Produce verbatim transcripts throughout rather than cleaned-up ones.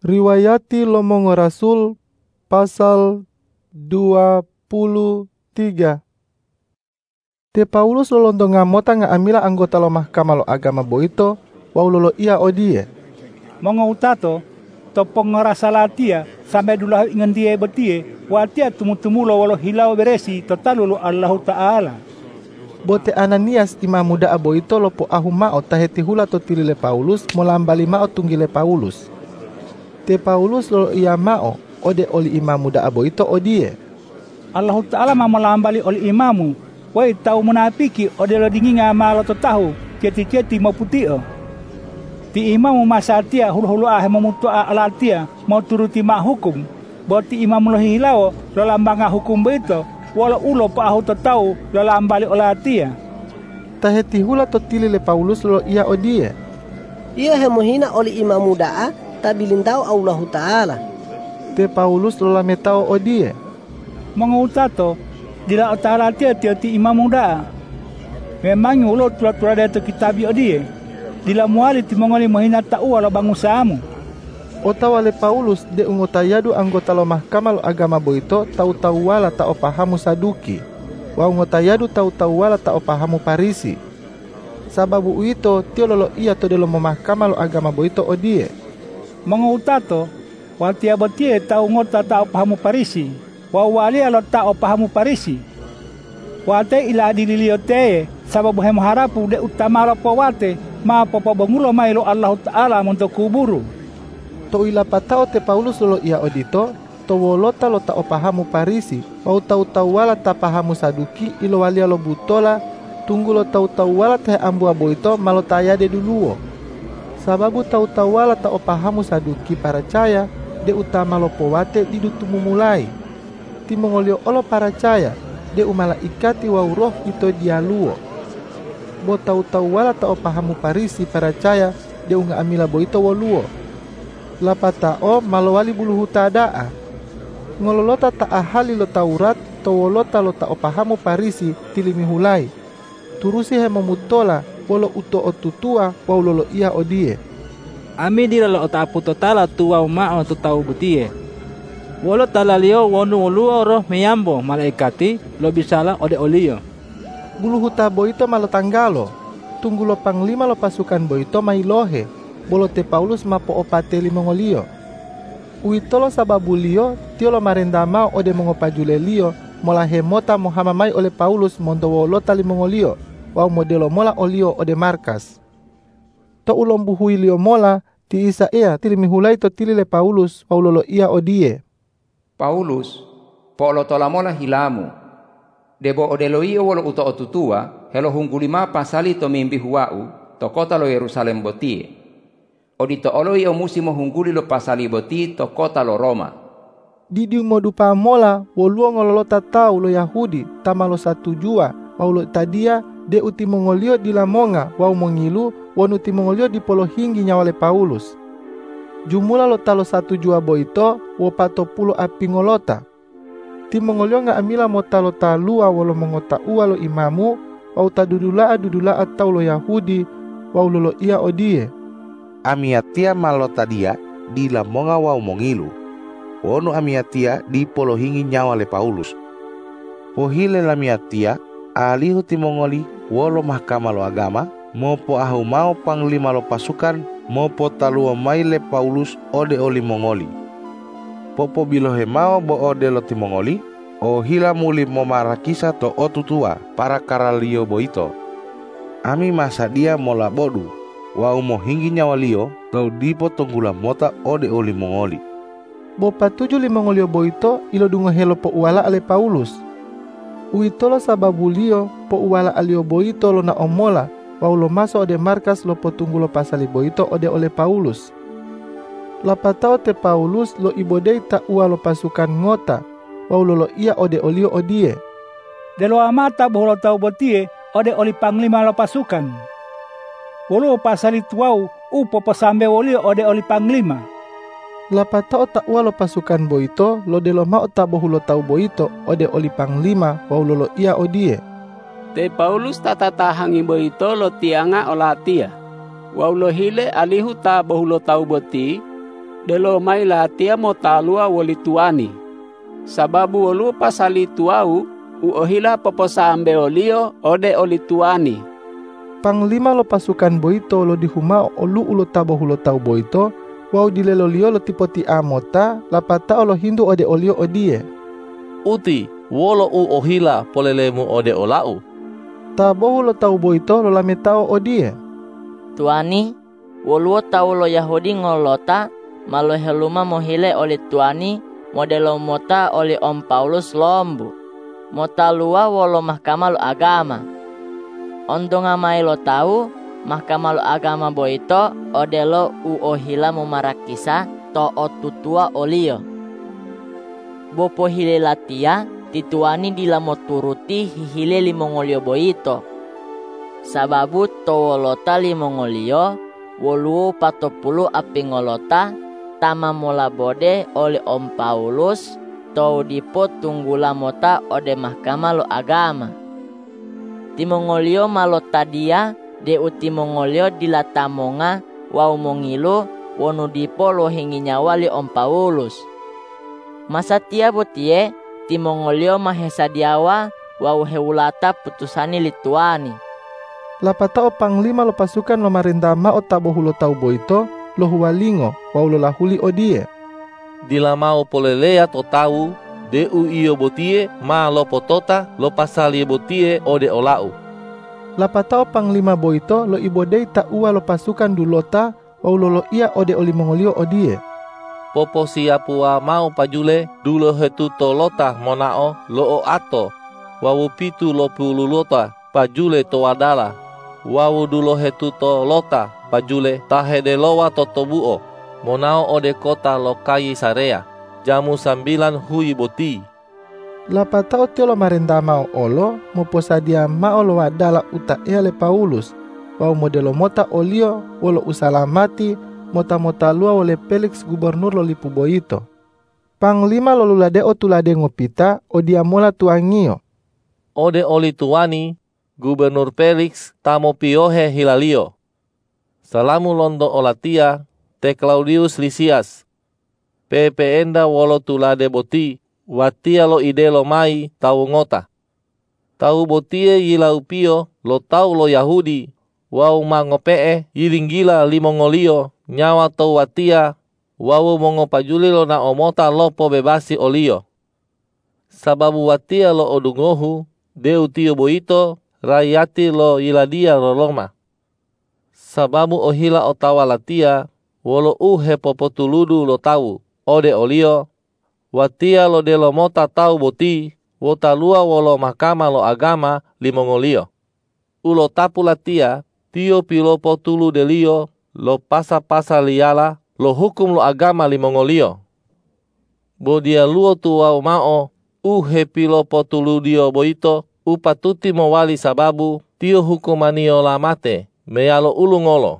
Riwayati Lomongo Rasul pasal dua puluh tiga. Te Paulus lo londo ngamota nga amila anggota lo mahkamah lo agama boito wau lolo ia odie. Mongo utato topong ngerasa latia sampai dulu ingin dia betie watia tumu-tumu lo walau hilau beresi totalulu Allah Ta'ala. Bote Ananias imam muda aboito lo po ahu mao taheti hula to tilile Paulus molambali mao tunggile Paulus. Te Paulus lo ia mao ode oli imam muda aboito odie. Allah Ta'ala ma molambali oli imamu wai tau munafiki ode lo dinginga malo to tahu ceti-ceti mau putih. Ti imamu masatia hulu-hulu ah memutu alatia mau turuti mak hukum. Boti imam lo hilau lo lambanga hukum beito. Walau ulo pa ahu tahu lo lambali olatia. Taheti hula to tilile Paulus lo ia odie. Ia hemohina oli imam muda tabilintau Allah Ta'ala. Te Paulus lo lametao odie. Mengutato dila Ta'ala tia tia ti imam muda. Memang ulo tura-tura dari kitabi odie. Dila muali ti mongoli mohina tau wala bangusamu. Otawale Paulus de ungotayadu anggota lo mahkamah lo agama boito tau-tau wala ta opahamu Saduki. Wa ungotayadu tau-tau wala ta opahamu Parisi. Sababu uito tio lolo ia to de lo mahkamah lo agama boito odie. Mengutato watia botie tau ngota ta opahamu Parisi. Wa wali lo ta opahamu Parisi. Wate ila adililiote sababu hemu harapu de utama lo powate ma popo bongulo mailo Allah Ta'ala monto kuburu. To ila patao te Paulus lo ia odito to wolota lo ta opahamu Parisi wau tau-tau wala ta pahamu Saduki ilo walia lo butola tunggu lo tau-tau wala te ambu aboito malo tayade duluo. Sababu tau-tau wala ta opahamu Saduki paracaya de utama lo powate didutumu mulai. Ti mongolio olo paracaya de umala ikati wau roh ito dialuo. Bo tau-tau wala ta opahamu Parisi paracaya de unga amila boito woluo. Lapatao malowali buluhu tadaa. Ngololota ta ahali lo Taurat to wolota lo ta opahamu Parisi tilimi hulai. Turusi he memutola wolo uto otutua wau lolo ia odie. Ami dira lo ota putotala tuwa mao tu tau butie. Wolo talalio wonu woluo roh meyambo malaikati lo bisala ode olio. Buluhu ta boito malo tanggalo. Tunggu lo panglima lo pasukan boito mailohe. Bolo te Paulus mapo opate limongolio. Uitolo sababu lio tio lo marendama ode mongopajule lio mola hemota mohamamai oleh Paulus mondo wolota limongolio. Wau modelo mola olio ode markas. To ulom buhui lio mola ti isa ea tilimi hulai to tilile Paulus wau lolo ia odie. Paulus po lo tola mola hilamu. Debo odelo iyo wolo uto otutua helo hunggulima pasali to mimbi huau to kota lo Yerusalem botie. Odito olo iyo musimo hungguli lo pasali boti to kota lo Roma. Didi modupa mola woluo ngololota tau lo Yahudi tamalo satu jua wau lo tadia de uti mongolio di lamonga wau mongilu wonu ti mongolio di polo hinggi nyawale Paulus. Jumula lo talo satu jua boito wo pato pulo api ngolota. Ti mongolio nga amila mo talo talua walo mongota ua lo imamu wau tadudula dudula atau lo Yahudi wau lolo ia odie. Amiatia malota dia di lamonga wau mongilu. Wono amiatia di polo hingi nyawa le Paulus. Pohile lamiatia alihu ti mongoli wolo mahkamah lo agama mopo ahu mau panglima lo pasukan mopo talua mai le Paulus ode oli mongoli. Popo bilohe mau bo ode lo ti mongoli o hila muli momarakisa to otutua para karalio boito. Ami masa dia mola bodu wau mo hinggi nyawa lio lau dipo tonggula mota ode oli mongoli. Bo patuju li mongolio boito ilo dungo helo po uala ale Paulus. Uitolo sababu lio po uala alio boito lo na omola wau lo maso ode markas lo potunggulo pasali boito ode ole Paulus. Lapatao te Paulus lo ibodei ta ua lo pasukan ngota wau lolo ia ode olio odie. Delo amata boholo tau botie ode oli panglima lo pasukan. Wolo pasali tuau upo pasambe wolio ode oli panglima. Lapatao ta ua lo pasukan boito lo delo mao ta bohulo tau boito ode oli panglima wau lolo ia odie. Te Paulus tatatahangi boito lo tianga olatia. Wau lo hile alihu ta bohulo tau boti delo mai la tia mo talua woli tuani. Sababu wolu pasali tuau uohila poposambe olio ode oli tuani. Panglima lo pasukan boito lo dihuma olu ulo tabo hulo tau boito, wau dilelo lio lo tipoti amota, lapata olo hindu ode olio odie. Uti, wolo u ohila polelemu ode olau. Tabo hulo tau boito lo lametao odie. Tuani, woluo tau lo Yahudi ngolota, malo heluma mohile oli tuani, modelo mota oli Om Paulus lombu. Mota lua wolo mahkamah lo agama. Ondo ngamai lo tahu, mahkamah lo agama boito odelo u ohila mumarakisa to otutua olio. Bopo hile latia, tituani dila moturuti hihile limongolio boito. Sababu to wolota limongolio, woluo patopulu api ngolota, tama mola bode oleh Om Paulus, to dipo tunggula mota ode mahkamah lo agama. Timongolio malota dia de utimongolio dilatamonga wau mongilu wonu dipo lo hingi nyawa li Om Paulus. Masa tia botie timongolio mahesadiawa wau heulata putusani lituani. Lapata o panglima lo pasukan lo marindama o tabo hulo tau boito lo huwalingo wau lo lahuli odie. Dilamau polelea to tau de u iyo botie ma lo potota lo pasali botie ode olau. Lapata o panglima boito lo ibodei ta ua lo pasukan dulota wau lo lo ia ode oli mongolio odie. Popo siapua mau pajule dulo hetu tolota monao lo o ato wau pitu lo pululota pajule to wadala wau dulo hetu tolota pajule tahedelowa totobuo monao ode kota lo Kaisarea jamu sambilan hui boti. Lapata o tio lo marendama olo mo posadia ma olo wadala uta ele Paulus wau modelo mota olio wolo usalamati mota-mota lua oleh Felix gubernur lo lipu boito. Panglima lo lulade o tulade ngopita o dia mola tuangio. Ode oli tuani gubernur Felix tamo piohe hilalio. Salamu londo olatia te Claudius Lysias. Pepe enda wolo tulade boti watia lo ide lo mai tau ngota. Tau botie yilau pio lo tau lo Yahudi wau mangopee yilinggila limongolio nyawa tau watia wau mongo pajuli lo na omota lopo bebasi olio. Sababu watia lo odungohu deu tio boito rayati lo iladia lo Roma. Sababu ohila otawa latia wolo uhe popotuludu lo tau ode olio watia lo de lo mota tau boti wota lua wolo mahkamah lo agama limongolio. Ulo tapu latia tio pilopo tulu delio lo pasa-pasa liala lo hukum lo agama limongolio. Bodia luo tuau mao uhe pilopo tulu dio boito upatuti mowali sababu tio hukumanio lamate meyalo ulu ngolo.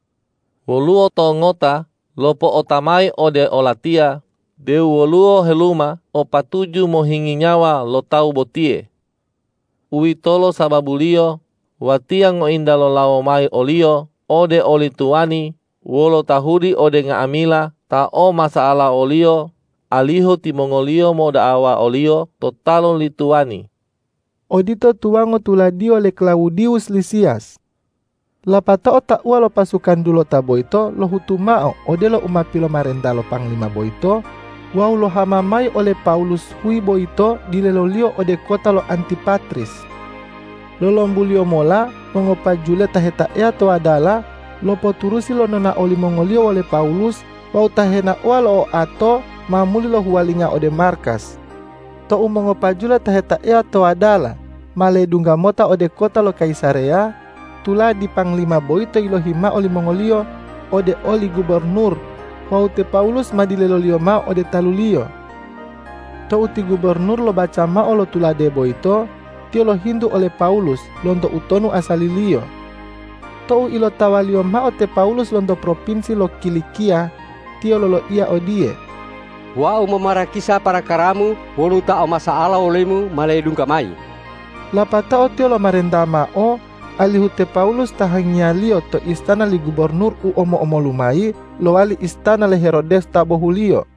Woluo to ngota lopo otamai ode olatia deu woluo heluma o patuju mohingi nyawa lo tau botie. Uitolo sababulio watia ngo inda lo lao mai olio ode oli tuani wolo tahudi ode nga amila ta o masaala olio aliho timongolio moda awa olio totalo li tuani. Odito tuango tuladio le Claudius Lysias. Lapata o ta ua lo pasukan dulo ta boito lo hutumao ode lo umapilo marenda lo panglima boito wau lo hamamai oleh Paulus hui boito dilelolio ode kota lo Antipatris. Lo lombulio mola mongopa jule taheta ea to adala lo poturusi lo nona oli mongolio oleh Paulus wau tahena ua lo ato mamuli lo huwalinga ode markas. To umongopa jule taheta ea to adala male dunga mota ode kota lo Kaisarea tula di panglima boito ilo hima oli mongolio ode oli gubernur wau te Paulus madilelolio ma ode talulio. To uti gubernur lo baca ma olo tulade boito tio lo hindu oleh Paulus londo utonu asalilio. To ilo tawalio ma ote Paulus londo provinsi lo Kilikia tio lolo ia odie. Wau memarakisa para karamu wolu ta o masaala olemu maledung kamai. Lapata o tio lo marendama o alihute Paulus tahangialio to istana li gubernur u omo-omo lumai lo wali istana le Herodes tabohulio.